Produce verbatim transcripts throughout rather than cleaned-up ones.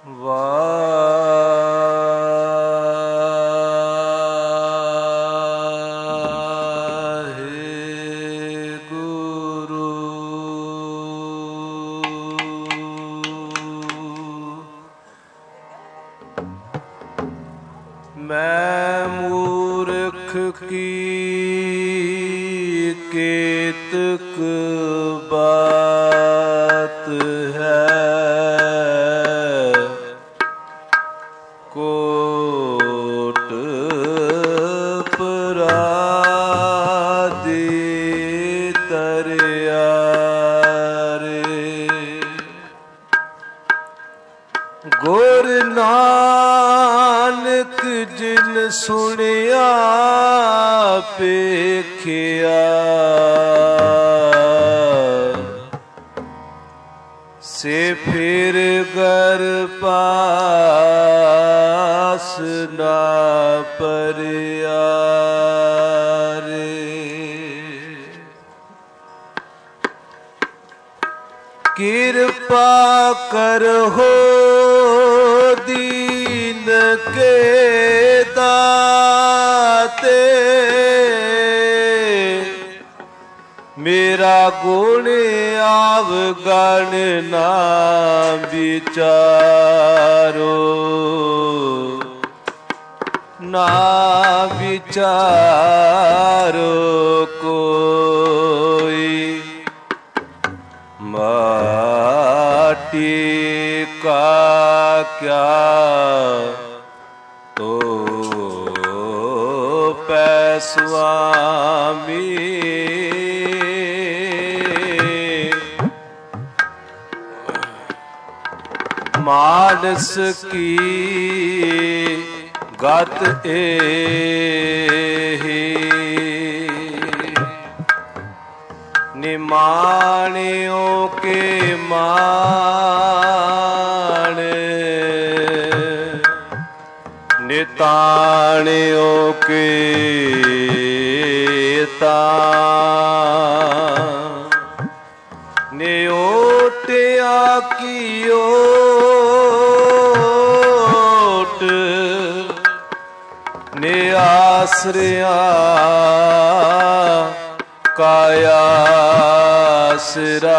ਵਾਹਿਗੁਰੂ। ਮੈਂ ਮੂਰਖ ਕੀ ਕੇਤਕ ਬਾਤ ਹੈ, ਕੋਟ ਪਰਾਦੀ ਤਰਿਆ ਰੇ। ਗੁਰ ਨਾਨਕ ਜਿਨ ਸੁਣਿਆ ਪੇਖਿਆ, ਸੇ ਫਿਰ ਗਰ ਪਾਸ ਨਾ ਪਰਿਆ ਰੇ। ਕਿਰਪਾ ਕਰਹੁ ਦੀਨ ਕੇ ਦਾਤੇ, ਮੇਰਾ ਗੁਣ ਆਵਗਣ ਨਾ ਵਿਚਾਰੋ, ਨਾ ਵਿਚਾਰੋ ਕੋਈ। ਮਾਟੀ ਕਾ ਕਿਆ ਤੋ ਪੈ ਸੁਆਮੀ, ਮਾਨਸ ਕੀ ਗਤ ਏਹੀ। ਨਿਮਾਣਿਓ ਕੇ ਮਾਣ, ਨਿਤਾਣਿਓ ਕੇ ਤਾਣ। ਨਿਓਟਿਆ ਕੀ ਓਟ, ਨਿਆਸਰਿਆ ਕਾਇਆ ਸਿਰਾ।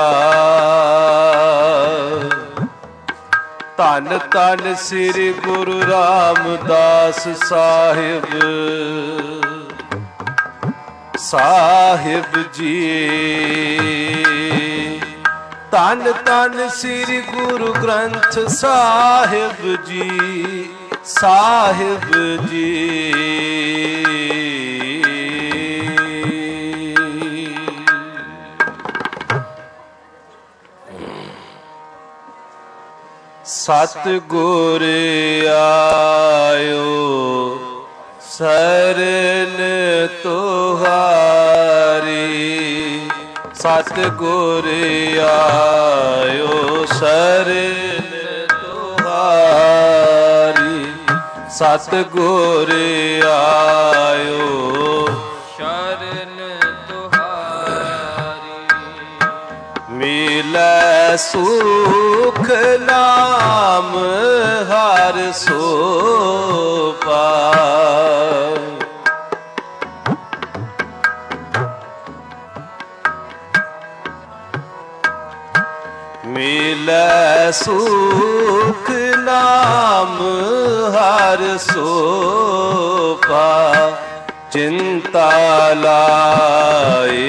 ਧੰਨ ਧੰਨ ਸ੍ਰੀ ਗੁਰੂ ਰਾਮਦਾਸ ਸਾਹਿਬ ਸਾਹਿਬ ਜੀ। ਧੰਨ ਧੰਨ ਸ੍ਰੀ ਗੁਰੂ ਗ੍ਰੰਥ ਸਾਹਿਬ ਜੀ ਸਾਹਿਬ ਜੀ। ਸਤਿਗੁਰ ਆਇਓ ਸਰਨ ਤੁਹਾਰੀ, ਸਤਿਗੁਰ ਆਇਓ ਸਰਨ ਤੁਹਾਰੀ, ਸਤਿਗੁਰ ਆਇਓ ਸ਼ਰਨ ਤੁਹਾਰੀ। ਮਿਲੈ ਸੁਖ ਨਾਮ ਹਰਿ ਸੋਪਾਇ, ਮਿਲੈ ਸੁਖ ਨਾਮ ਹਰਿ ਸੋਪਾਇ। ਚਿੰਤਾ ਲਾਇ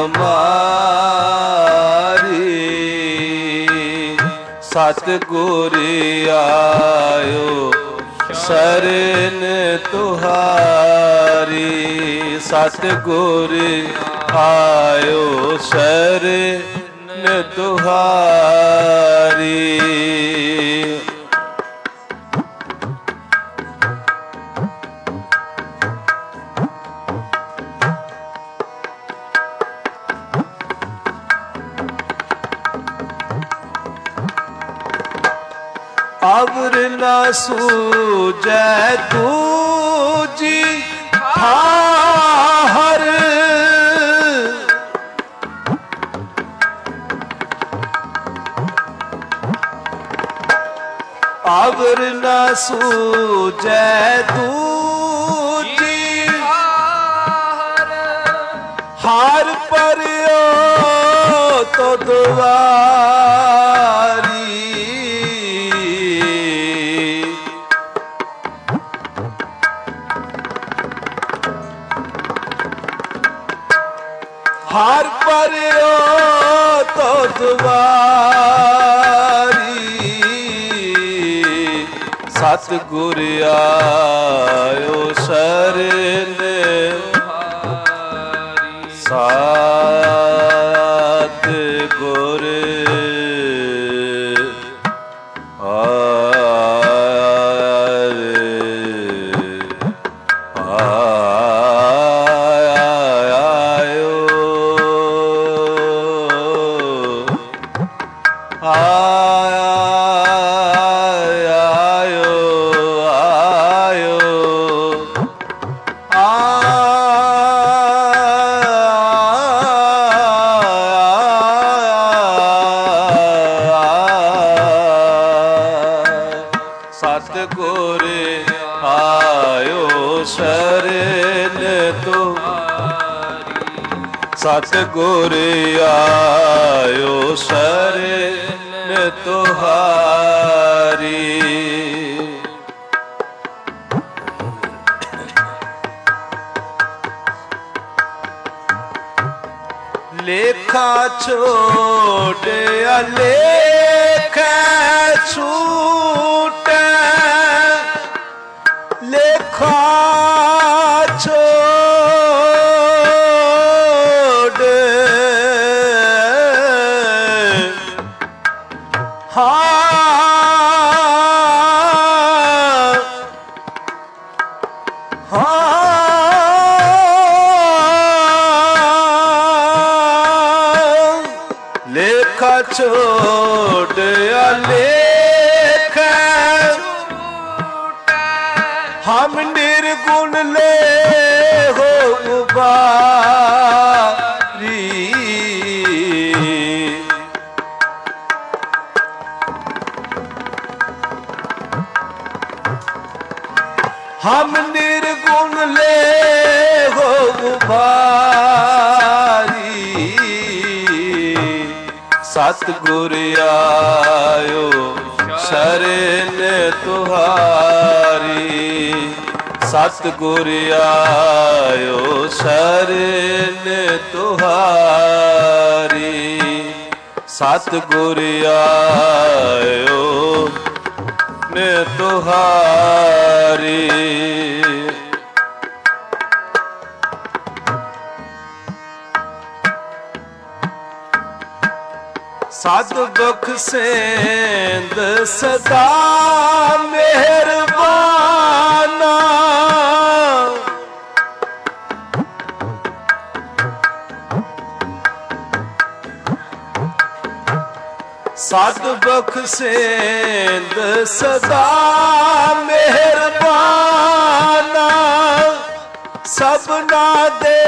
ਹਮਾਰੀ, ਸਤਿਗੁਰ ਆਇਓ ਸਰਨ ਤੁਹਾਰੀ, ਸਤਿਗੁਰ ਆਇਓ ਸਰਨ ਤੁਹਾਰੀ। ਅਵਰ ਨਾ ਸੂਝੈ ਦੂਜੀ ਠਾਹਰ, ਅਵਰ ਨਾ ਸੂਝੈ ਦੂਜੀ ਹਾਰ ਪਰਿਓ ਤੋ ਦੁਆਰੀ ਹਾਰ ਪਰਿਓ ਤੋ ਦੁਆਰੀ ਸਤਿਗੁਰ ਆਇਓ ਸ਼ਰਨ ਸਤਿਗੁਰ ਸਤਿਗੁਰ ਆਇਓ ਸ਼ਰਨ ਤੁਮਾਰੀ ਸਤਿਗੁਰ ਆਇਓ ਸ਼ਰਨ ਤੁਹਾਰੀ ਲੇਖਾ ਛੋੜਿਆ ਲੇਖਾ ਛੂਟੈ ਲੇਖਾ ਛੋੜ ਹਾਂ ਹਾਂ ਲੇਖਾ ਛੋੜਿਆ ਲੇਖਾ ਹਮ ਨਿਰਗੁਣ ਲੈ ਹੋ ਉਬਾਰੀ ਹਮ ਨਿਰਗੁਣ ਲੈ ਹੋ ਉਬਾਰੀ ਸਤਿਗੁਰ ਆਇਓ ਸ਼ਰਨ ਤੁਹਾਰੀ ਸਤਿਗੁਰ ਆਇਓ ਸ਼ਰਨ ਤੁਹਾਰੀ ਸਤਿਗੁਰ ਆਇਓ ਨੇ ਤੁਹਾਰੀ ਸਤ ਦੁਖ ਸੇਂਦ ਸਦਾ ਮਿਹਰਬਾਨਾ ਸਤ ਦੁਖ ਸੇਂਦ ਸਦਾ ਮਿਹਰਬਾਨਾ ਸਭਨਾ ਦੇ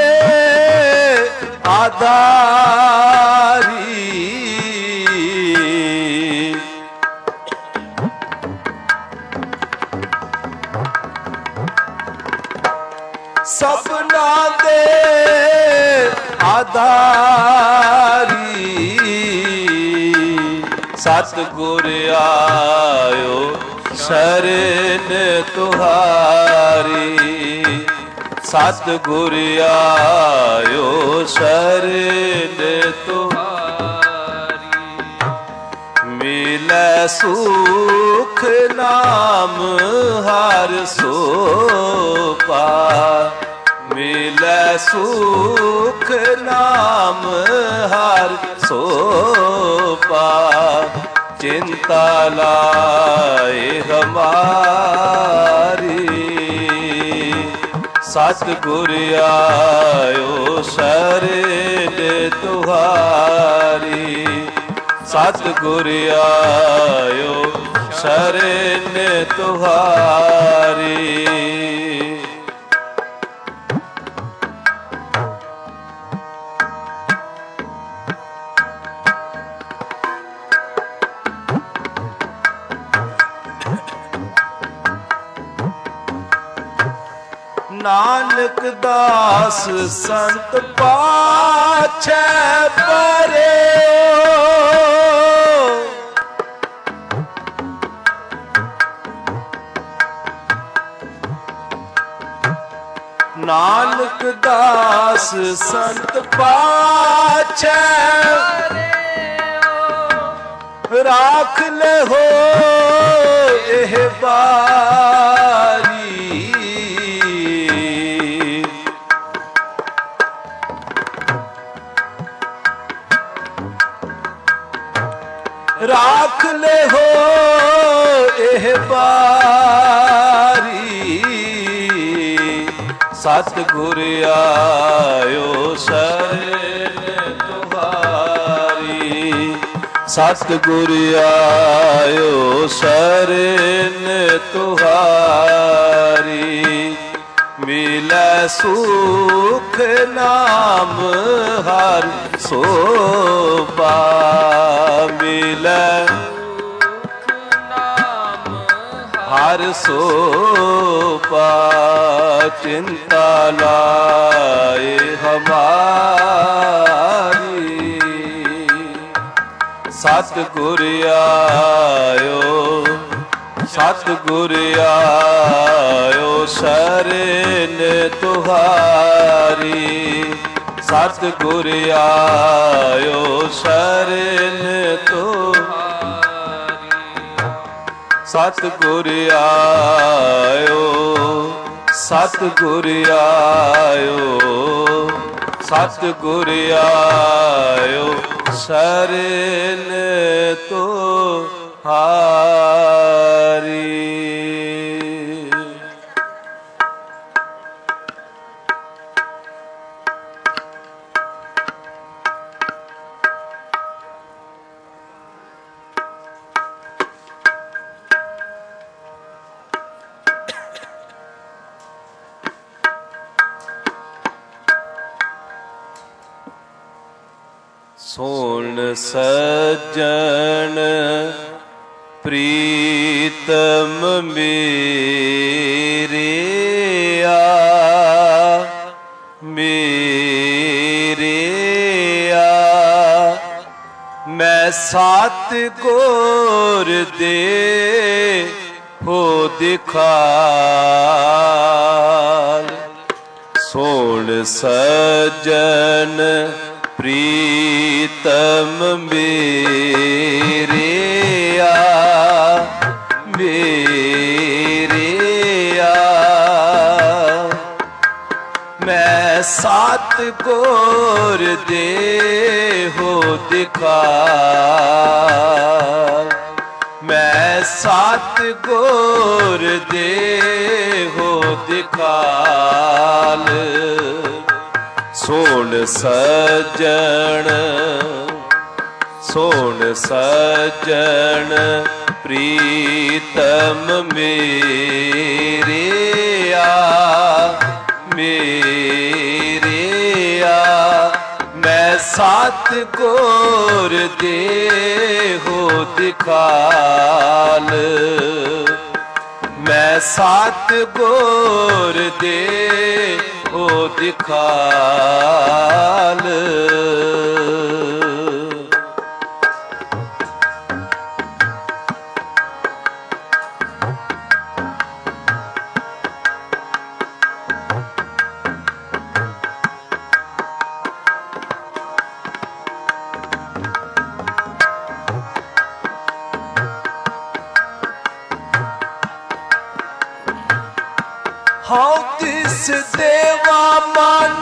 ਆਧਾਰੀ ਸਭਨਾ ਦੇ ਆਧਾਰੀ ਸਤਿਗੁਰ ਆਇਓ ਸ਼ਰਨ ਤੁਹਾਰੀ ਸਤਿਗੁਰ ਆਇਓ ਸ਼ਰਨ ਤੁਹਾਰੀ ਮਿਲੈ ਸੁਖ ਨਾਮ ਹਰਿ ਸੋਪਾ ਮਿਲੈ ਸੁਖ ਨਾਮ ਹਰਿ ਸੋਪਾ ਚਿੰਤਾ ਲਾਏ ਹਮਾਰੀ ਸਤਿਗੁਰ ਆਇਓ ਸ਼ਰਨ ਤੁਹਾਰੀ ਸਤਿਗੁਰ ਆਇਓ ਸ਼ਰਨ ਤੁਹਾਰੀ ਨਾਨਕ ਦਾਸ ਸੰਤ ਪਾਛੈ ਪਰਿਓ। ਨਾਨਕ ਦਾਸ ਸੰਤ ਪਾਛੈ ਰਾਖ ਲਹੋ ਇਹ ਬਾਰੀ। ਰਾਖ ਲਹੋ ਇਹ ਬਾਰੀ। ਸਤਿਗੁਰ ਆਇਓ ਸ਼ਰਨ ਤੁਹਾਰੀ। ਸਤਿਗੁਰ ਆਇਓ ਸ਼ਰਨ ਤੁਹਾਰੀ। ਮਿਲੈ ਸੁਖ ਨਾਮ ਹਰਿ ਸੋਭਾ। ਮਿਲੈ ਹਰਿ ਸੋਭਾ। ਚਿੰਤਾ ਲਾਏ ਹਮਾਰੀ। ਸਤਿਗੁਰ ਆਇਓ ਸਤਿਗੁਰ ਆਇਓ ਸ਼ਰਨ ਤੁਹਾਰੀ। ਸਤਿਗੁਰ ਆਇਓ ਸ਼ਰਨ ਤੁਹਾਰੀ। ਸਤਿਗੁਰ ਆਇਓ ਸਤਿਗੁਰ ਆਇਓ ਸਤਿਗੁਰ ਆਇਓ ਸ਼ਰਨ ਤੁਹਾਰੀ। ਸੁਣ ਸੱਜਣ ਪ੍ਰੀਤਮ ਮੇਰਿਆ। ਮੇਰਿਆ ਮੈਂ ਸਤਿਗੁਰ ਦੇ ਹੋ ਦਿਖਾਲ। ਸੁਣ ਸੱਜਣ ਪ੍ਰੀਤਮ ਮੇਰਿਆ। ਮੇਰਿਆ ਮੈਂ ਸਤਿਗੁਰ ਦੇ ਹੋ ਦਿਖਾਲ। ਮੈਂ ਸਤਿਗੁਰ ਦੇ ਹੋ ਦਿਖਾਲ। ਸੁਣ ਸੱਜਣ ਸੁਣ ਸੱਜਣ ਪ੍ਰੀਤਮ ਮੇਰਿਆ। ਮੇਰਿਆ ਮੈਂ ਸਤਿਗੁਰ ਦੇ ਹੋ ਦਿਖਾਲ। ਮੈਂ ਸਤਿਗੁਰ ਦੇ ਹੋ ਦਿਖਾਲ। ਹਉ ਤਿਸ ਦੇਵਾ ਮਨ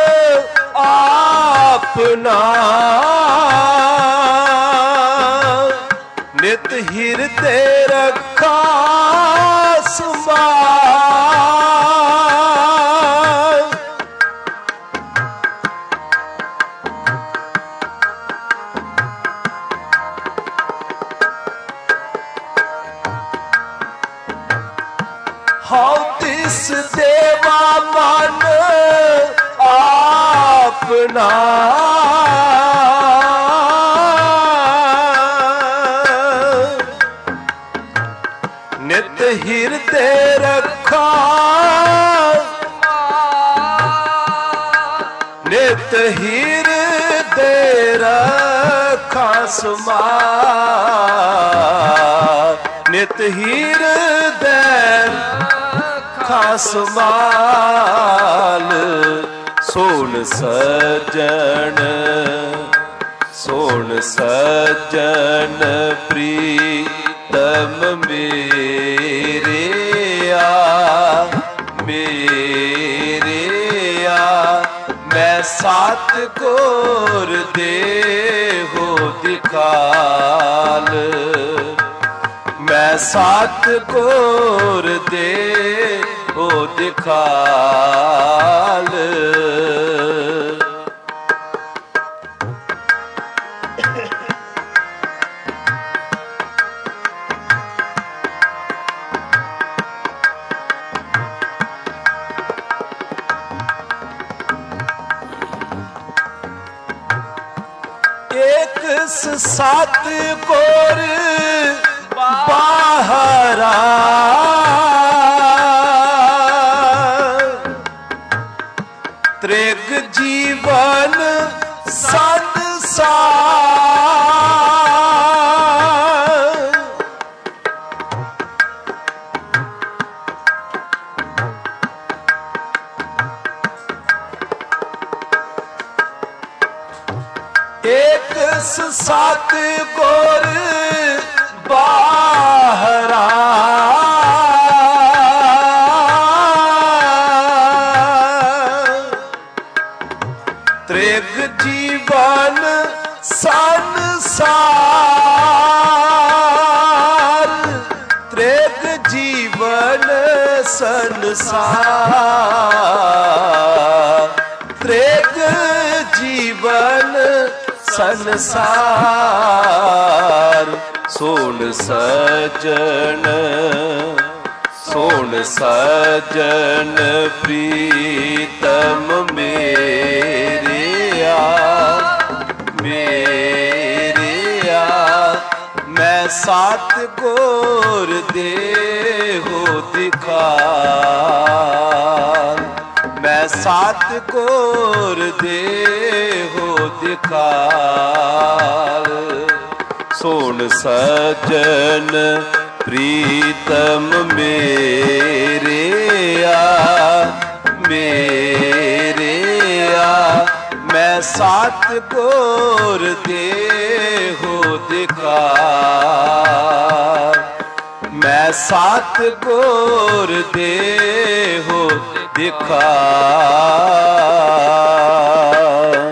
ਆਪਨਾ। ਨਿਤ ਹਿਰਦੇ ਰੱਖਾ ਸੰਭਾਲ। ਹਉ ਤਿਸ ਦੇਵਾ ਮਨ ਆਪਨਾ। ਨਿਤ ਹਿਰਦੇ ਰੱਖਾ ਨਿਤ ਹਿਰਦੇ ਰੱਖਾਂ ਸਮਾਲ, ਨਿਤ ਹਿਰਦੇ ਰੱਖਾਂ ਸਮਾਲ। ਸੋਹਣ ਸੱਜਣ ਸੋਹਣ ਸੱਜਣ ਪ੍ਰੀਤਮ ਮੇਰਿਆ ਮੇਰਿਆ, ਮੈਂ ਸਤਿਗੁਰ ਦੇਹੋ ਦਿਖਾਲ, ਮੈਂ ਸਤਿਗੁਰ ਦੇਹੋ ਦਿਖਾਲ। ਸਤਿਗੁਰ ਬਾਹਰਾ, ਤ੍ਰਿਗ ਜੀਵਨ ਸੰਸਾਰ। ਇੱਕ ਸਤਿਗੁਰ ਬਾਹਰਾ, ਤ੍ਰਿਗ ਜੀਵਨ ਸੰਸਾਰ, ਤ੍ਰਿਗ ਜੀਵਨ ਸੰਸਾਰ, ਤ੍ਰਿਗ ਜੀਵਨ ਸੰਸਾਰ। ਸੋਹਣ ਸੱਜਣ ਸੋਹਣ ਸੱਜਣ ਪ੍ਰੀਤਮ ਮੇਰਿਆ ਮੇਰਿਆ, ਮੈਂ ਸਤਿਗੁਰ ਦੇਹੋ ਦਿਖਾਲ, ਮੈਂ ਸਤਿਗੁਰ ਦੇਹੋ ਦਿਖਾਲ। ਸੋਹਣ ਸੱਜਣ ਪ੍ਰੀਤਮ ਮੇਰਿਆ ਮੇਰਿਆ, ਮੈਂ ਸਤਿਗੁਰ ਦੇਹੋ ਦਿਖਾਲ, ਮੈਂ ਸਤਿਗੁਰ ਦੇਹੋ ਦਿਖਾਲ।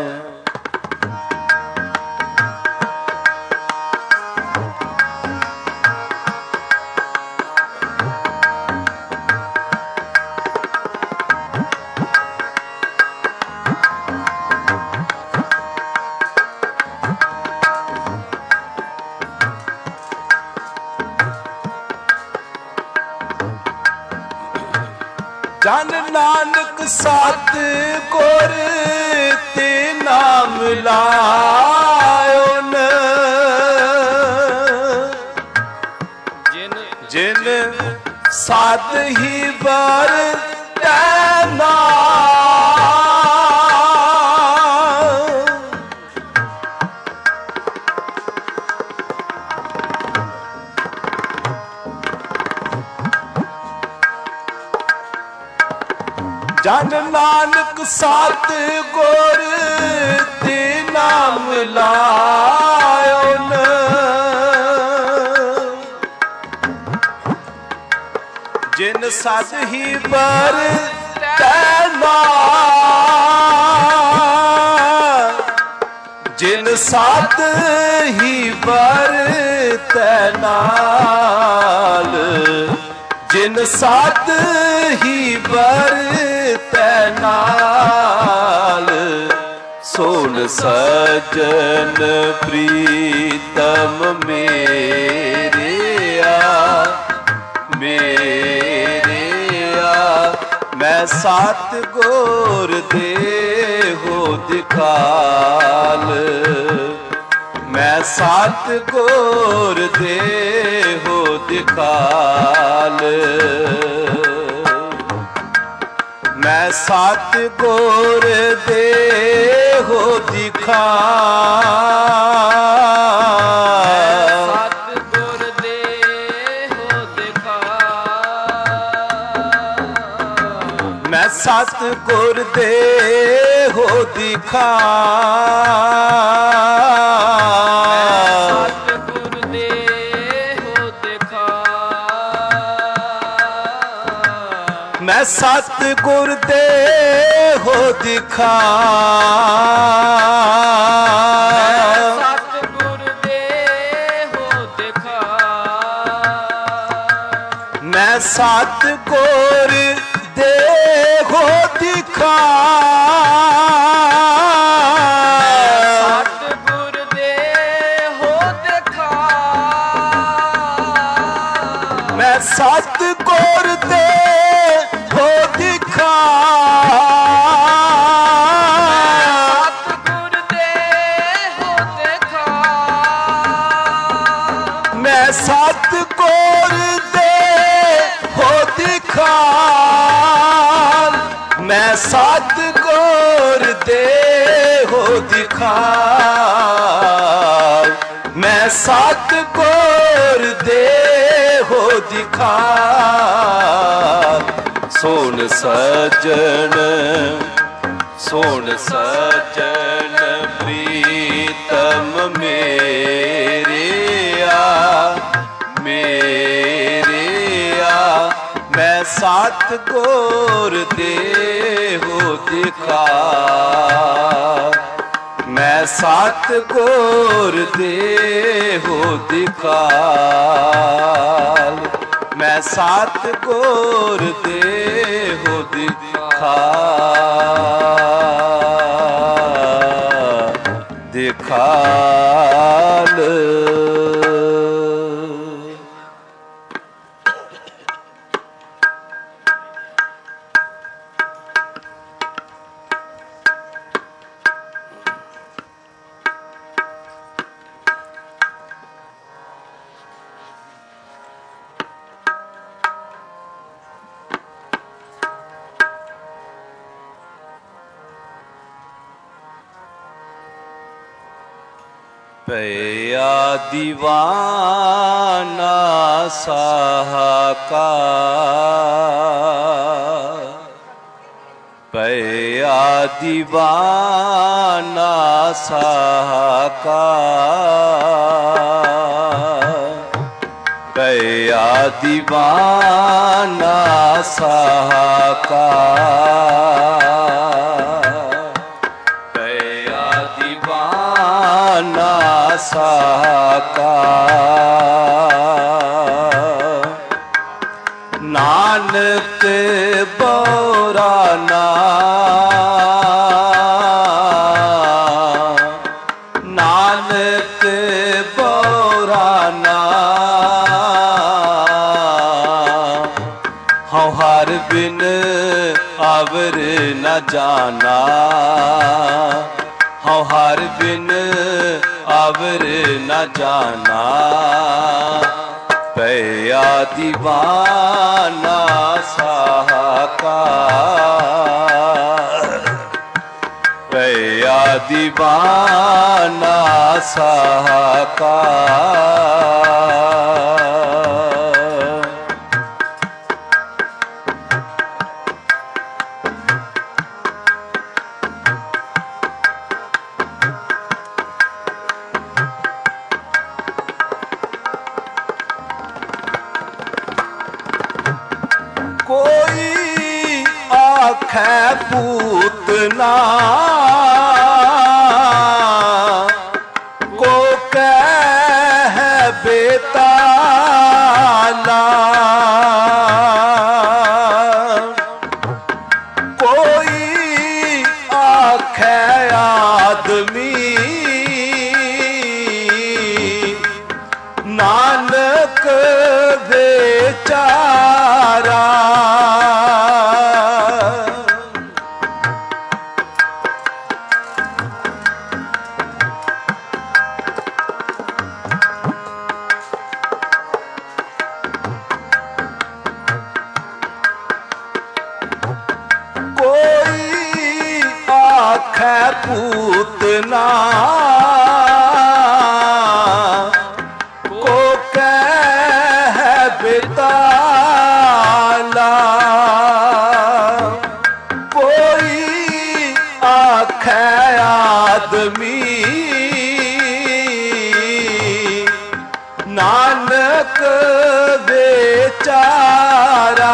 ਜਨ ਨਾਨਕ ਸਤਿਗੁਰ ਤੇ ਨਾਮ ਲਾਇਓਨ, ਜਿਨ ਸਤ ਹੀ ਵਰਤੈ ਨਾਮ। ਜਨ ਨਾਨਕ ਸਤਿਗੁਰ ਤੇ ਨਾਮ ਲਾਇਓਨ, ਜਿਨ ਸਤ ਹੀ ਵਰਤੈ ਨਾਮ, ਜਿਨ ਸਤ ਹੀ ਵਰਤੈ ਨਾਲ, ਜਿਨ ਸਤ ਹੀ ਵਰਤੈ ਨਾਲ। ਸੋਹਣ ਸੱਜਣ ਪ੍ਰੀਤਮ ਮੇਰਿਆ ਮੇਰਿਆ, ਮੈਂ ਸਤਿਗੁਰ ਦੇਹੋ ਦਿਖਾਲ, ਮੈਂ ਸਤਿਗੁਰ ਦੇਹੋ ਦਿਖਾਲ, ਮੈਂ ਸਤਿਗੁਰ ਦੇ ਹੋ ਦਿਖਾ ਸਤਿਗੁਰ ਦੇ ਹੋ ਦਿਖਾ ਮੈਂ ਸਤਿਗੁਰ ਦੇ ਹੋ ਦਿਖਾ ਸਤਿਗੁਰ ਦੇ ਹੋ ਦਿਖਾ ਮੈਂ ਸਤਿਗੁਰ ਦੇ ਹੋ ਦਿਖਾ ਸਤਿਗੁਰ ਦੇ ਹੋ ਦਿਖਾ ਮੈਂ ਸਤਿਗੁਰ ਦੇ ਹੋ ਦਿਖਾ ਸਤਿਗੁਰ ਦੇ ਹੋ ਦਿਖਾ ਮੈਂ ਸਤਿਗੁਰ ਦੇ ਹੋ ਦਿਖਾ ਸਤਿਗੁਰ ਦੇ ਹੋ ਦਿਖਾ ਮੈਂ ਸਤਿਗੁਰ ਦੇ ਹੋ ਦਿਖਾ ਮੈਂ ਸਤਿਗੁਰ ਦੇ ਹੋ ਦਿਖਾ ਮੈਂ ਸਤਿਗੁਰ ਦੇ ਹੋ ਦਿਖਾ ਸੋਣ ਸਜਣ ਸੋਣ ਸਜਣ ਪ੍ਰੀਤਮ ਮੇਰਿਆ ਮੇਰਿਆ ਮੈਂ ਸਤਿਗੁਰ ਦੇ ਹੋ ਦਿਖਾ ਮੈਂ ਸਤਿਗੁਰ ਦੇ ਹੋ ਦਿਖਾ ਮੈਂ ਸਤਿਗੁਰ ਦੇ ਹੋ ਦਿਖਾ ਦਿਖਾਲ ਭਇਆ ਦੀਵਾਨਾ ਸਾਹਕਾਰ ਭਇਆ ਦੀਵਾਨਾ ਸਾਹਕਾਰ ਭਇਆ ਦੀਵਾਨਾ ਸਾਹਕਾਰ ਭਇਆ ਦੀਵਾਨਾ ਸਾਹਕਾਰ ਨਾਨਕ ਬੋਰਾ ਨਾ ਨਾਨਕ ਬੋਰਾ ਨਾ ਹਉ ਹਰ ਬਿਨ ਅਵਰ ਨ ਜਾਣਾ ਹਉ ਹਰ ਬਿਨ ਅਵਰ ਨ ਜਾਣਾ ਭਇਆ ਦੀਵਾਨਾ ਸਾਹਕਾਰ ਭਇਆ ਦੀਵਾਨਾ ਸਾਹਕਾਰ ਕੋਈ ਆਖੈ ਪੂਤਨਾ ਕੋ ਕਹਿ ਬੇਤਾਲਾ ਕੋਈ ਆਖੈ ਆਦਮੀ ਨਾਨਕ ਵਿਚਾਰਾ ਕੋਈ ਆਖੈ ਪੂ ना को कह बेताला कोई आखे आदमी नानक बेचारा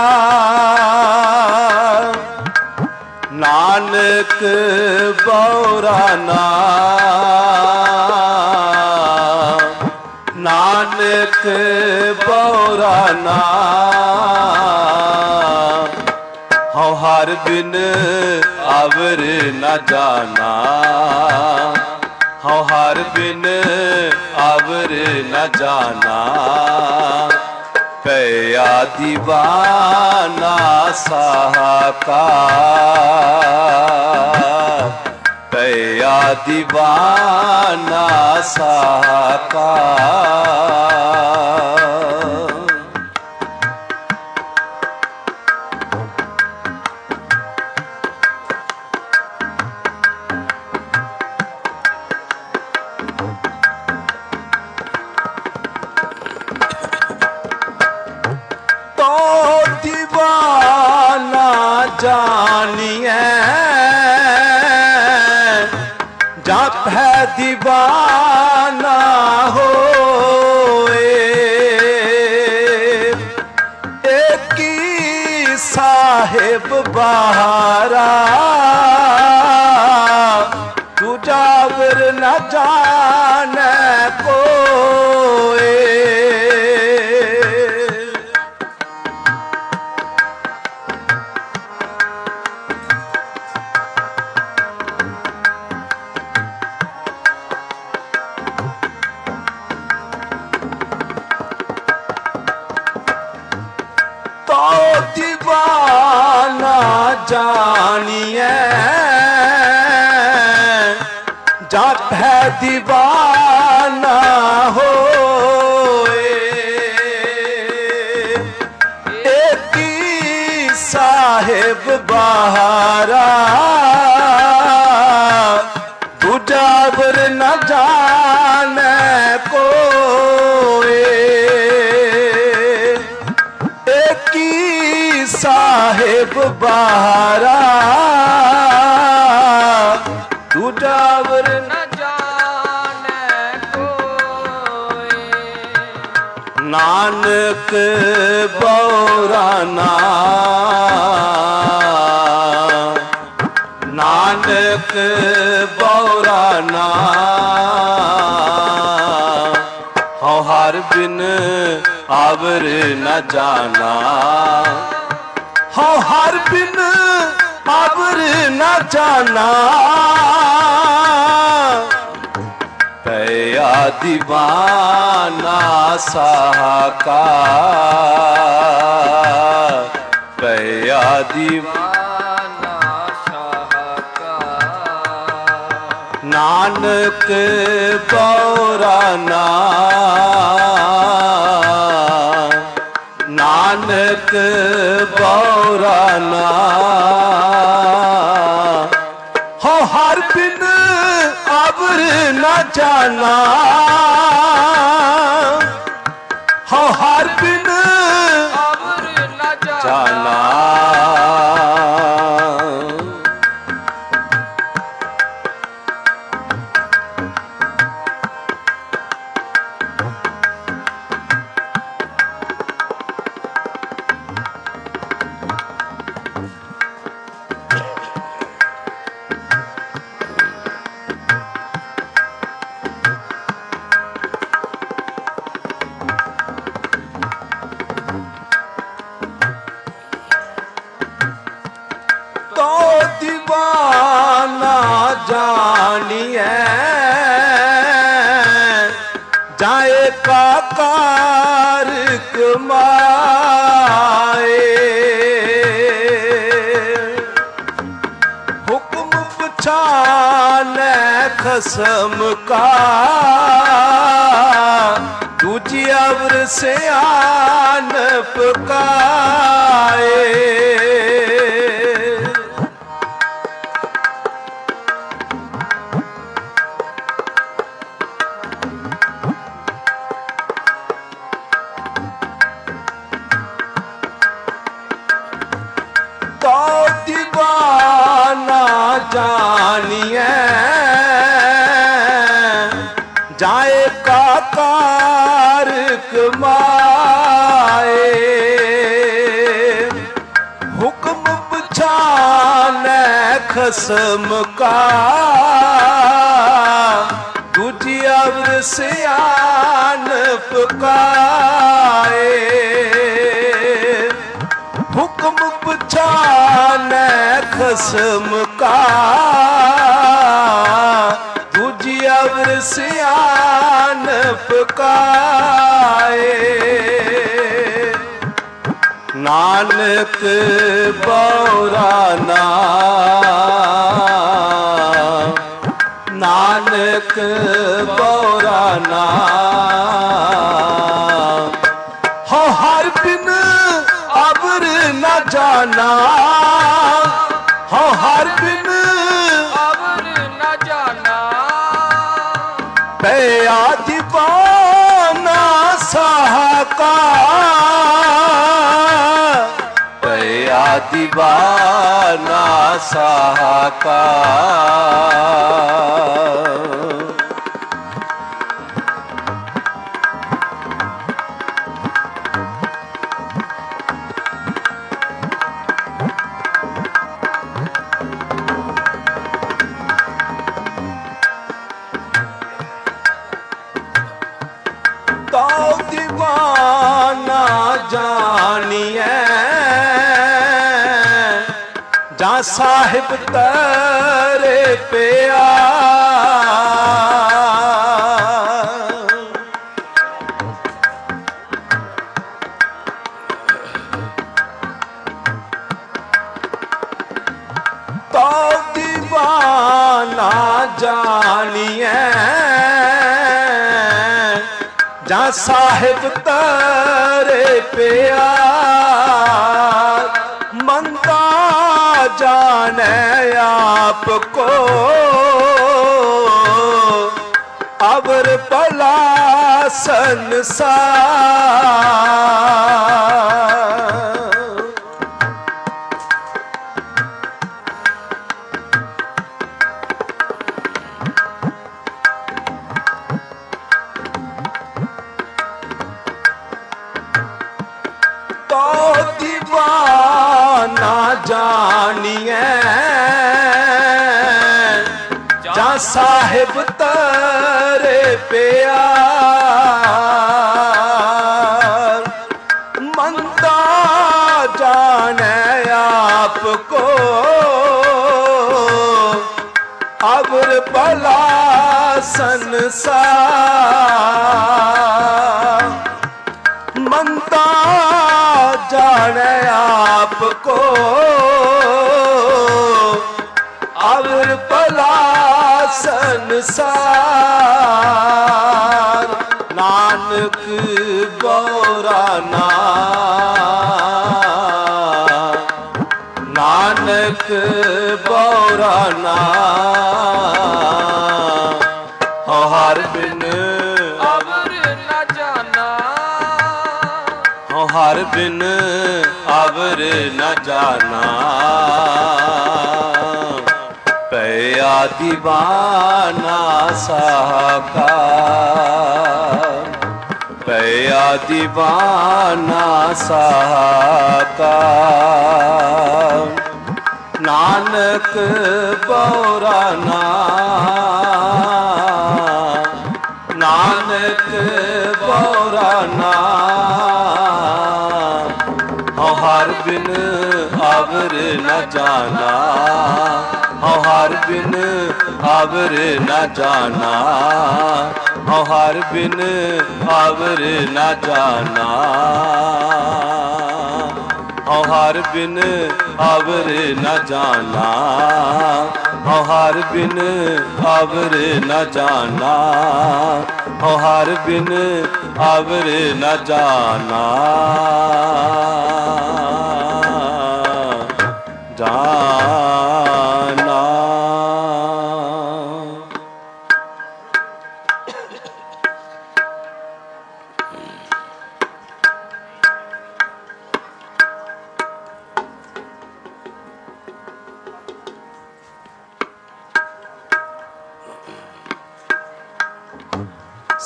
नानक बौराना नानक बौराना हौ हर बिन अवर न जाना हौ हर बिन अवर न जाना पया दीवाना साहकार पया दीवाना साहकार जानिए जप है दीवाना होए एक ही साहिब बहारा दूजा वर न जाने कोई दीवाना जानिए जप है दीवाना होए एक ही साहिब बहारा दूजा वर न जाने कोई साहिब बहारा दूजा वर न जाने कोई नानक बौराना नानक बौराना हौ हर बिन आवर न जाना हौ हर बिन आवर न जाना पया दीवाना साहकार पया दीवाना साहकार नानक बौराना नानक बौराना हो हर बिन अवर न जाना हो हर बिन अवर न जाना दीवाना जानिए जाए का कार कमाए हुक्म पछाने खसम का दूजी अवर से आन पकाए जानिए जाए का कार कमाए हुक्म पछाने खसम का दूजी अवर सियान पकाए हुक्म पछाने खसम का दूजी अवर सियान पकाए नानक बौरा नाम नानक बौरा नाम हो हर बिन अबर न जाना हो हर बिन अबर न जाना पया दीवाना साहकार पया दीवाना साहकार तो दीवाना जानिए जा साहिब तेरे पिया तो दीवाना जानिए जा साहिब तेरे प्यार मंदा जाने आपको अवर भला संसार तो दीवाना जानिए जा साहिब तेरे प्यार मंदा जाने आपको अबर भला संसार मंदा जाने आपको अवर भला संसार नानक बौरा नाम नानक बौरा नाम हो हर बिन अबर न जाना हो हर बिन अवर न जाना पया दीवाना साहकार पया दीवाना साहकार नानक बौरा नाम नानक बौरा नाम हो हर बिन अवर न जाना हो हर बिन अवर न जाना हो हर बिन अवर न जाना हो हर बिन अवर न जाना हो हर बिन अवर न जाना हो हर बिन अवर न जाना जाना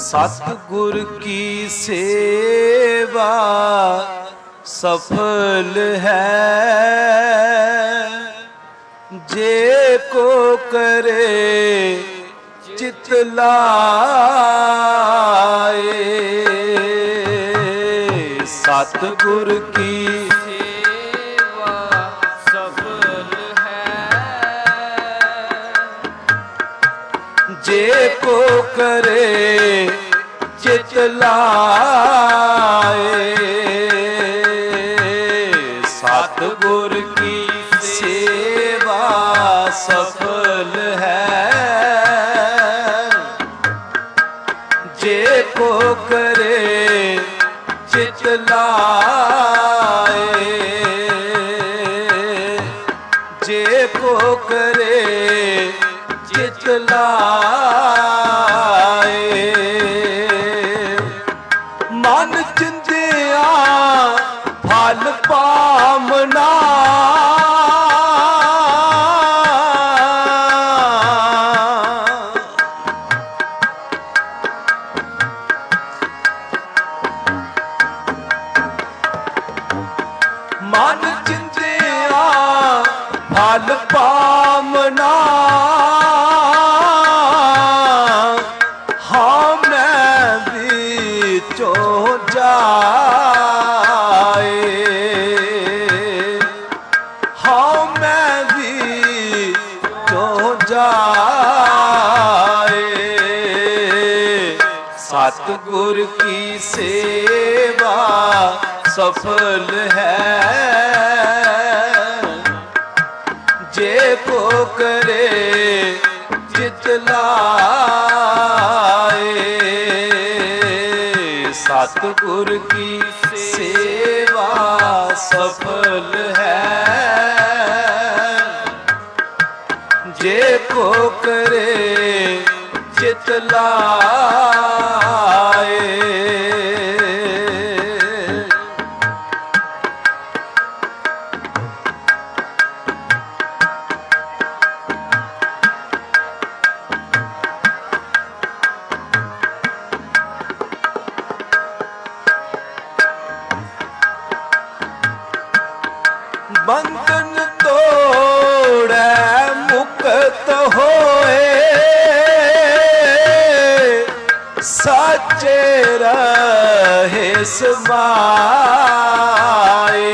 सतगुर की सेवा सफल है, जे को करे चित लाए। सतगुर की सेवा सफल है, जे को करे चित लाए। सतगुर की सेवा सफल है, जे को करे चित लाए। जे को करे चित लाए। मन चिंतिया फल पामना, मन चिंतिया फल पामना। हाँ मैं बीचों जाए, हाँ मैं बीचों जाए। सतगुर की सेवा सफल है, जे को करे चित लाए। सतगुर की सेवा सफल है, जे को करे चित लाए। बंधन तोड़े मुक्त होए, सच्चे रहे समाए।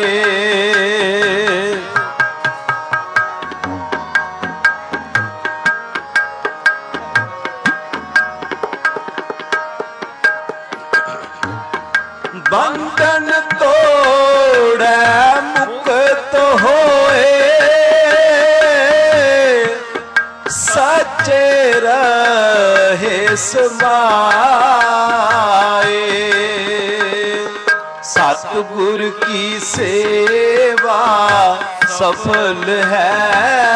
बंधन तोड़े मुक्त होए, सच्चे रहे समाए। सतगुर की सेवा सफल है,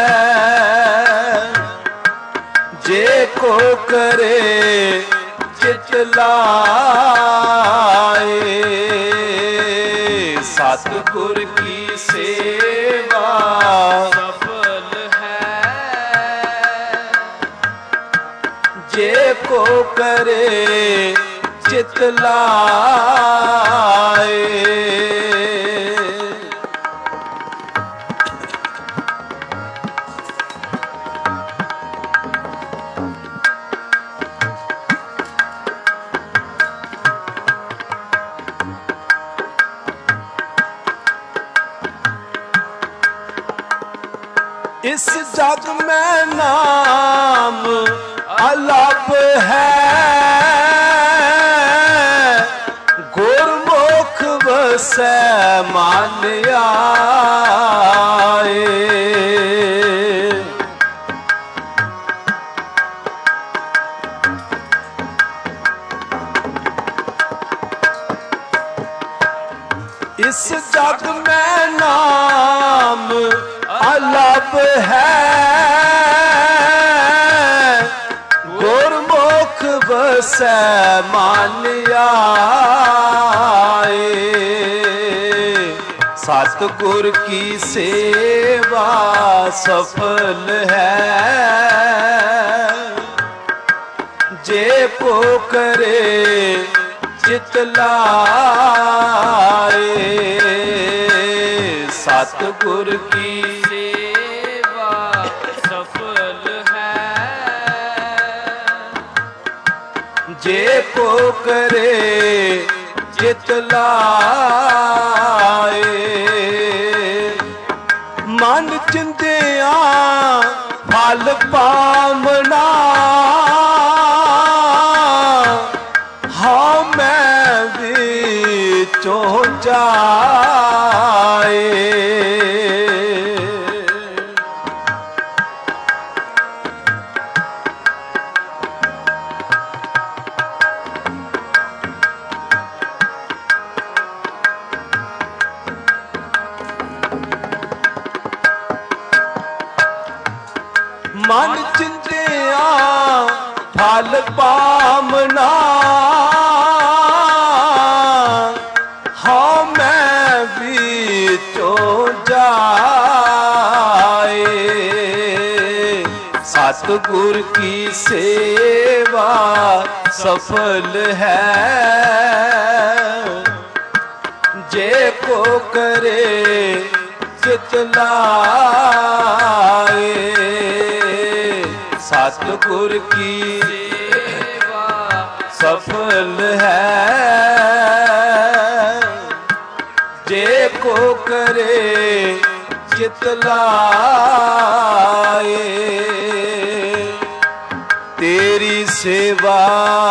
जे को करे चित लाए। सतगुर की सेवा सफल है, जे को करे चित लाए। इस जग में नाम अलप है, गुरमुख बसै मान आए। इस जग में नाम अलप है, गुरमुख बसै मान आए। सतगुर की सेवा सफल है, जे को करे चित लाए। सतगुर की सेवा सफल है। जे को करे चित लाए। मन चिंतिया फल पामना, हाँ मैं विचों जाए। मन चिंतिया फल पामना, हाँ मैं विचों जाए। सतगुर की सेवा सफल है। जे को करे चित लाए। सतगुर की सेवा सफल है। जे को करे चित लाए। तेरी सेवा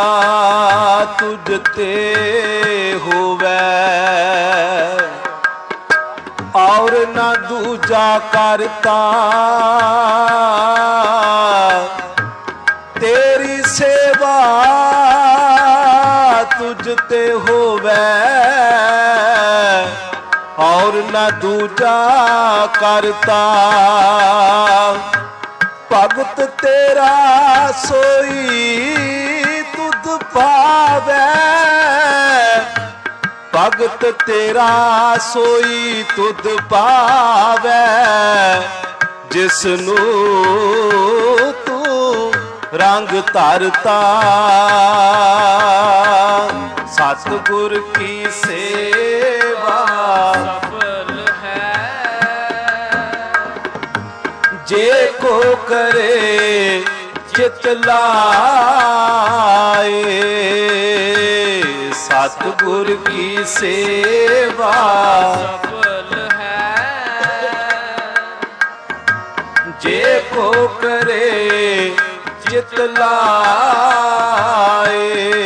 तुझते होवे, और न दूजा करता। तेरी सेवा तुझते होवे, और न दूजा करता। भगत तेरा सोई तुध पावे। भगत तेरा सोई तुध पावे। जिसनू तू रंग धरता। सतगुर की सेवा सफल है। जे को करे चित लाए। सतगुर की सेवा सफल है। जे को करे चित लाए।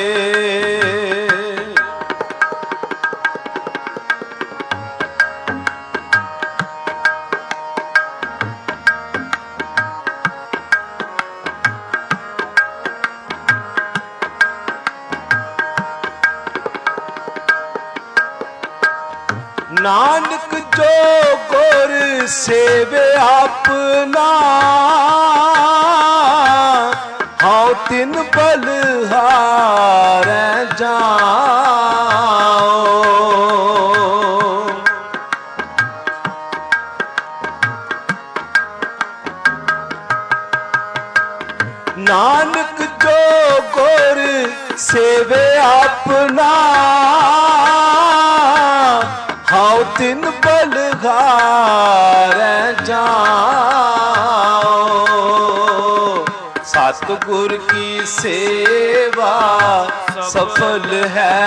नानक जो गुर सेवे अपना, हाँ तिन बलिहारै जाओ। नानक जो गुर सेवे अपना, हाँ तिन बलिहारै जाओ। सतगुर की सेवा सफल है।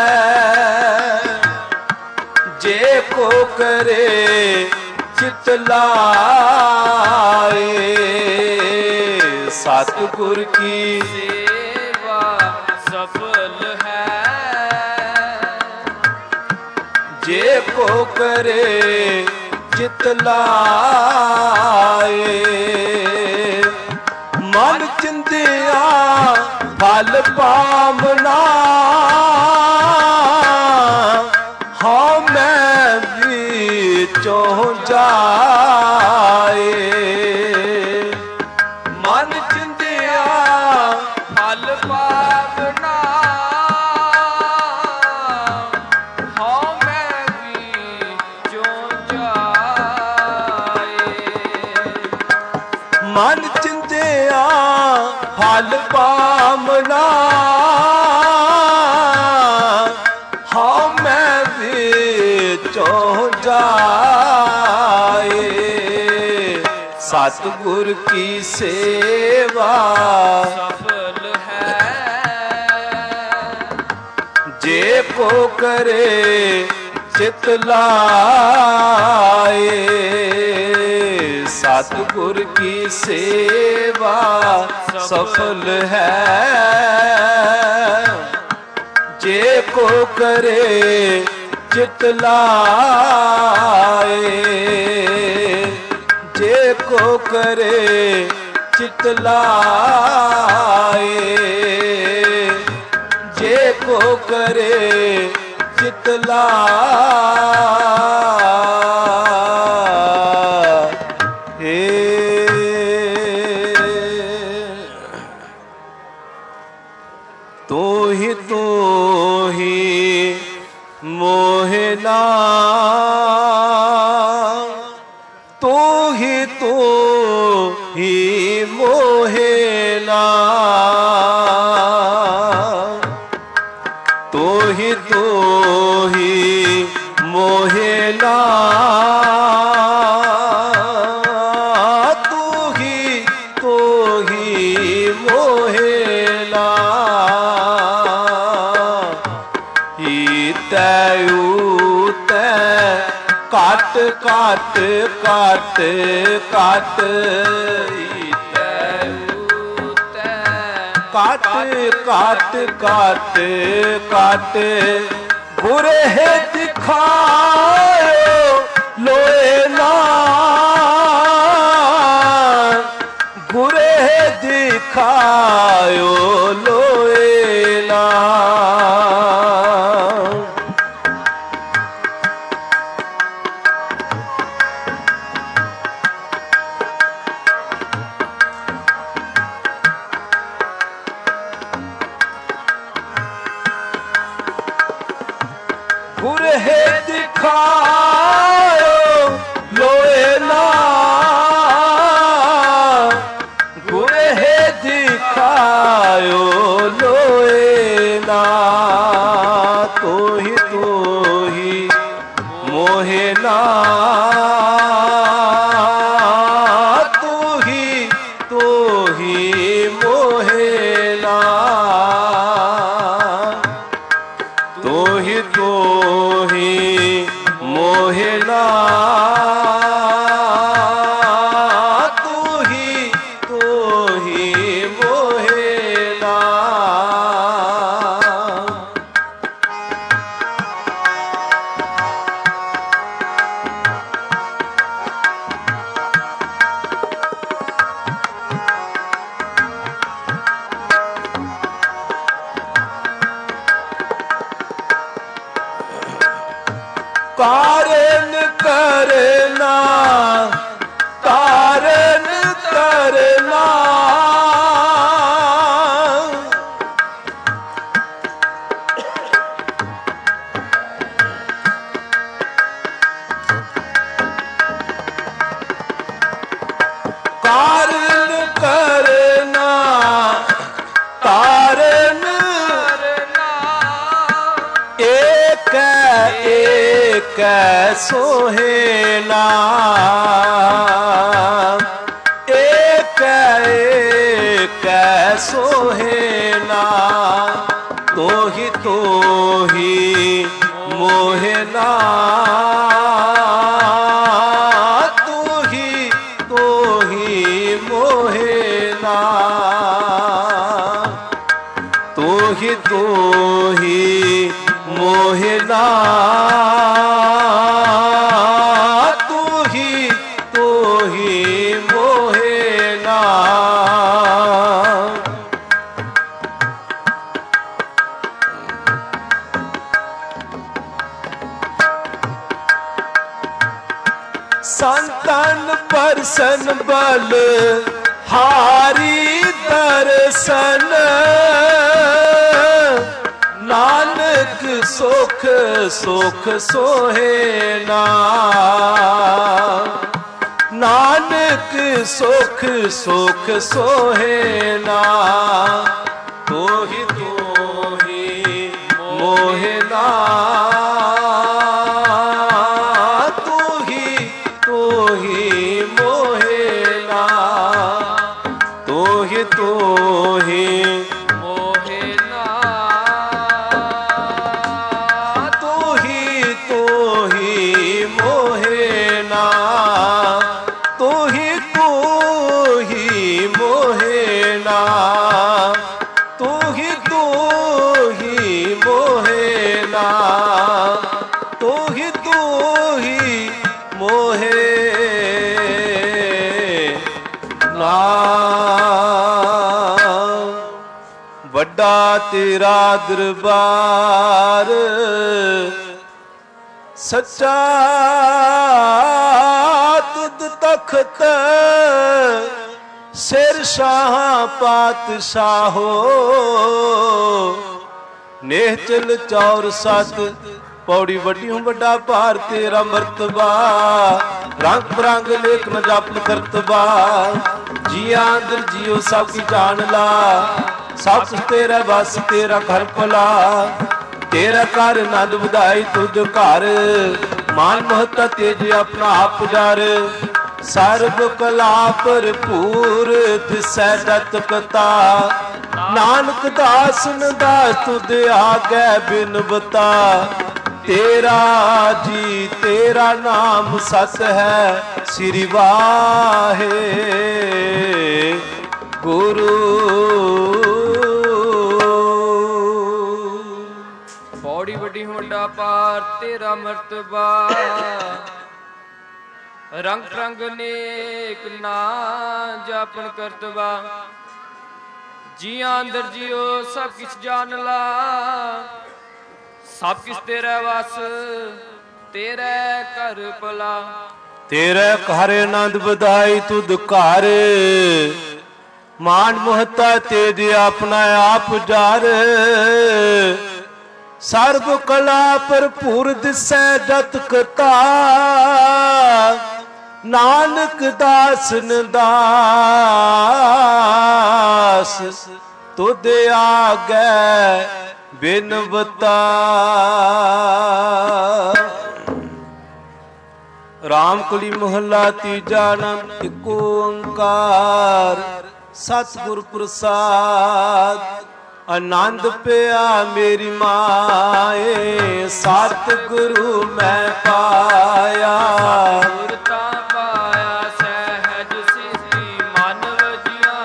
जे को करे चित लाए। सतगुर की सेवा सफल है। जे को करे चित लाए। मन चिंतिया फल पामना, हाँ मैं विचों जाए। मन चिंतिया फल पावना, हाँ मैं विचों जाए। मन चिंतिया ਫਲ ਪਾਮਣਾ ਹਉ ਮੈਂ ਵਿੱਚੋਂ ਜਾਏ। ਸਤਿਗੁਰ ਕੀ ਸੇਵਾ ਸਫਲ ਹੈ ਜੇ ਕੋ ਕਰੇ ਚਿਤ ਲਾਏ। ਸਤਿਗੁਰ ਕੀ ਸੇਵਾ ਸਫਲ ਹੈ ਜੇ ਕੋ ਕਰੇ ਚਿਤ ਲਾਏ। ਜੇ ਕੋ ਕਰੇ ਚਿਤ ਲਾਏ। ਜੇ ਕੋ ਕਰੇ ਚਿਤ ਲਾਏ। ਤੂੰ ਹੀ ਤੂੰ ਹੀ ਮੋਹਿ ਨਾ ਤੂੰ ਹੀ ਤੂੰ ਹੀ ਮੋਹਿ ਨਾ ਤੂੰ ਹੀ ਤੂੰ ਹੀ ਮੋਹਿ ਨਾ ਤੂੰ ਹੀ ਤੂੰ ਹੀ ਮੋਹਿ ਨਾ ਈਤੈ ਊਤੈ ਘਟ ਘਟ ਘਟ ਘਟ ਈਤੈ ਊਤੈ ਘਟ ਘਟ ਘਟ ਘਟ ਗੁਰੇ ਦਿਖਾਇਓ ਲੋਏ ਨਾ ਗੁਰੇ ਦਿਖਾਇਓ ਲੋਏ ਨਾ ਗੁਰੇ ਦਿਖਾਇਓ ਲੋਏ ਨਾ ਗੁਰੇ ਦਿਖਾਇਓ ਲੋਏ ਨਾ ਤੂੰ ਹੀ ਤੂੰ ਹੀ ਮੋਹਿ ਨਾ ਤੂੰ ਹੀ ਤੂੰ ਹੀ ਮੋਹਿ ਨਾ ਤੂੰ ਹੀ ਤੂੰ ਹੀ ਮੋਹਿ ਨਾ ਤੂੰ ਹੀ ਤੂੰ ਹੀ ਮੋਹਿ ਨਾ ਕਾਰਨ ਕਰਨਾ ਕਾਰਨ ਕਰਨਾ ਕਾਰਨ ਕਰਨਾ ਕਾਰਨ ਏਕ ਏਕ ਸੋਹਿਨਾ ਏਕ ਏਕ ਸੋਹਿਨਾ ਤੂੰ ਹੀ ਤੂੰ ਹੀ ਮੋਹਿਨਾ ਤੂੰ ਹੀ ਤੂੰ ਹੀ ਮੋਹਿਨਾ ਤੂੰ ਹੀ ਤੂੰ ਹੀ ਮੋਹਿਨਾ ਤੂੰ ਹੀ ਤੂੰ ਹੀ ਮੋਹਿਨਾ ਸੰਤਨ ਪਰਸਨ ਬਲ ਹਾਰੀ ਦਰਸ਼ਨ ਨਾਨਕ ਸੁਖ ਸੁਖ ਸੋਹਿਨਾ नानक सुख सुख सोहे ना, तो ही तो ही मोहे ना, तो ही तो ही मोहे ना, तो ही तो ही मोहे ना, तो ही तो ही मोहे ना, तो ही तो ही मोहे ना, तो ही तो ही मोहे ना, तो ही तो ही मोहे ना। वड्डा तेरा दरबार सच्चा तुद तख्त, सिर शाह पातशाहो, नेह चल चौर सत पौड़ी वड्डियों वड्डा पार तेरा मर्तबा, रंग बरंग लेख न जप करतबा, जिया अंदर जियो सब की जान ला, सब कुछ तेरा बस तेरा घर भला, तेरा घर नंद ਵਧਾਈ तुझ घर, मान महता तेज अपना आप पुजार, सर्व कला भरपूर दिसै दत कता, नानक दास न दास तुद आगे बिनबता, तेरा जी तेरा नाम सत है श्री वाहे गुरु। पौड़ी वड्डी होंडा पार तेरा मर्तबा, रंग रंग नेक ना जापन करतबा, जिया अंदर जियो सब किछ जान ला, सब किछ तेरा वस तेरे घर भला, तेरे घर आनंद ਵਧਾਈ तुद घर, मान महता तेज अपना आप जार, सर्व कला भरपूर दिसै जत कता, नानक दास न दास तुद आगे बिनबता। राम कली मोहल्ला तीजा नाम एक ओंकार, सतगुर प्रसाद आनंद पिया मेरी माए, सतगुरु मैं पाया, गुरता पाया सहज सिद्धि मन वजिया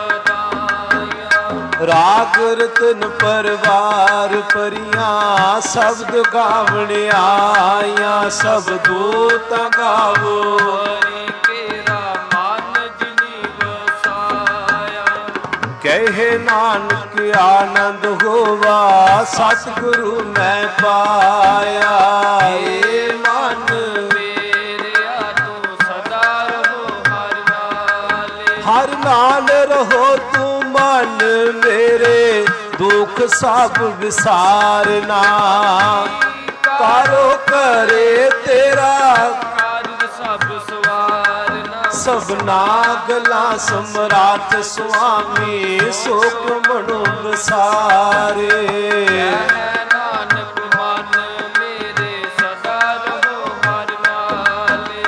वदाया, राग रतन परवार परियां शब्द गावण आया, सब दूत गावो हरि केरा मन जिनी वसाया, कहे नानक आनंद होवा सतगुरु मैं पाया, ए मन मेरिया तू सदा रहो हर नाले, हर नाल रहो तू मन मेरे, दुख सब विसारना, कारो करे तेरा कारज सब सवारना, सबना गला सम्राट स्वामी, सुख मनो विसारे, नानक मन मेरे सदा रहो हर नाले,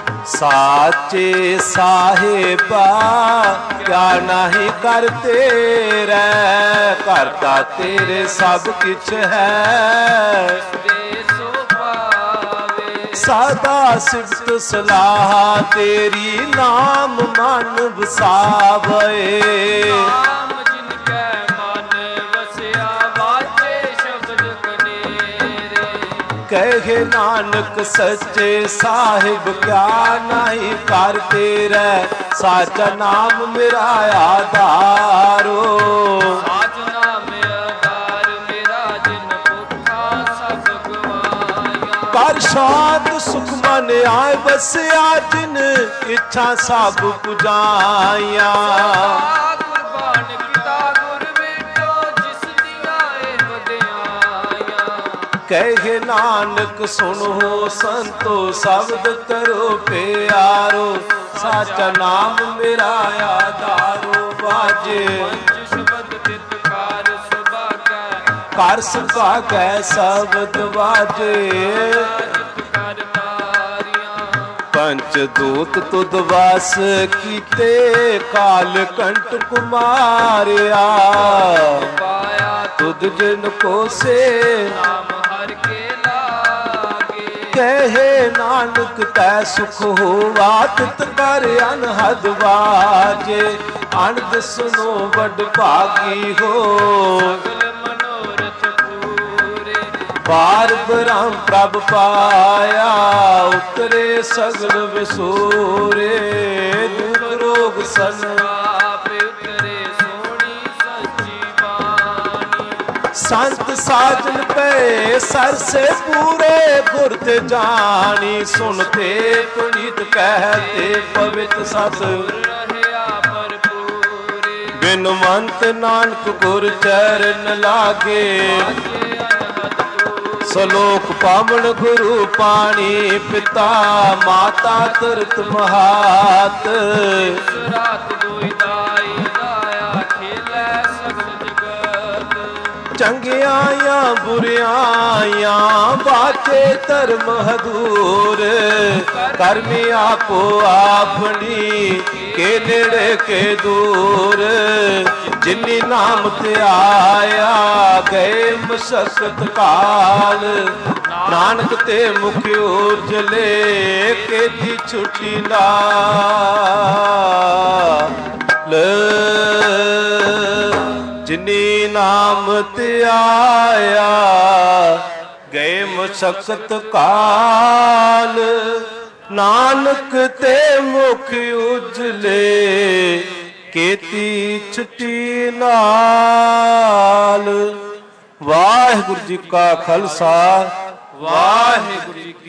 साचे साहिबा क्या नहीं करते रे, करता तेरे सब किछ है, सो पावे सदा सिफत सलाह तेरी, नाम मन वसावे, नाम जिनके मन वसिया वाचे शब्द कनेरे, कहे नानक सच्चे साहिब क्या नहीं करते रे, साचा नाम मेरा आधारो, साच नाम आधार मेरा जिन पुठा सब गवाया, कर शांत सुख मन आए बसिया, जिन इच्छा सब पुजाइया, कुर्बान पिता गुर बेटो जिस दिया ए वधियाया, कहे ਨਾਨਕ ਸੁਣੋ ਸੰਤੋ ਸ਼ਬਦ ਕਰੋ ਪਿਆਰੋ, ਸਾਚਾ ਨਾਮ ਮੇਰਾ ਆਧਾਰੋ ਬਾਜੇ। ਸ਼ਬਦ ਤਿਤ ਕਾਰ ਸੁਭਾਗੈ, ਕਰ ਸੁਭਾਗੈ ਸ਼ਬਦ ਬਾਜੇ। ਪੰਚ ਦੂਤ ਤੁਧ ਵਾਸ ਕੀਤੇ, ਕਾਲ ਕੰਟਕ ਮਾਰਿਆ। ਪਾਇਆ ਤੁਧ ਜਿਨ ਕੋ ਸੇ ਨਾਮ ਹਰਿ ਕੇ ਲਾਗੇ, ਕਹੇ ਨਾਨਕ ਤੈ ਸੁਖ ਹੋਵਾ, ਤਿਤ ਕਰ ਅਨਹਦ ਬਾਜੇ। ਅਨੰਦ ਸੁਨੋ ਵਡ ਭਾਗੀ ਹੋ, ਸਗਲ ਮਨੋਰਥ ਪੂਰੇ। ਬਾਰ ਬ੍ਰਹਮ ਪ੍ਰਭ ਪਾਇਆ, ਉਤਰੇ ਸਗਲ ਵਿਸੂਰੇ। ਦੁਖ ਰੋਗ ਸੰਤਾਪ ਉਤਰੇ ਸੋਹਣੀ ਸੱਚੀ ਬਾਣੀ। ਸੰਤ ਸਾਜਨ ਪਏ ਸਰਸੇ ਪੂਰੇ, ਗੁਰ ਤੇ ਜਾਣੀ ਸੁਨਤੇ ਪੁਨੀਤ ਕਹਤੇ ਪਵਿੱਤ ਸਤ। ਰਹਿਆ ਭਰਪੂਰੇ ਬਿਨਵੰਤ ਨਾਨਕ ਗੁਰ ਚਰਨ ਲਾਗੇ, ਸਲੋਕ ਪਾਵਨ ਗੁਰੂ ਪਾਣੀ ਪਿਤਾ, ਮਾਤਾ ਤਰਤ ਮਹਾਤ। ਰਾਤ ਦੋਇ ਦਾਈ ਦਾਇਆ, ਖੇਲੇ ਸਗਲ ਜਗਤ। ਚੰਗਿਆਈਆਂ ਬੁਰਿਆਈਆਂ ਬਾਚੇ ਧਰਮ ਹਦੂਰ, ਕਰਮੀ ਆਪੋ ਆਪਣੀ ਕੇ ਨੇੜੇ ਕੇ ਦੂਰ। ਜਿਨੀ ਨਾਮ ਤੇ ਆਇਆ ਗਏ ਮਸਕਤ ਕਾਲ, ਨਾਨਕ ਤੇ ਮੁਖ ਉਜਲੇ ਕੀਤੀ ਛੁੱਟੀ ਨਾਲ। ਜਿਨੀ ਨਾਮ ਤੇ ਆਇਆ ਗਏ ਮਸਕਤ ਕਾਲ, ਨਾਨਕ ਤੇ ਮੁਖ ਉਜਲੇ ਕੀਤੀ ਛੁੱਟੀ ਨਾਲ। ਵਾਹਿਗੁਰੂ ਜੀ ਕਾ ਖਾਲਸਾ, ਵਾਹਿਗੁਰੂ ਜੀ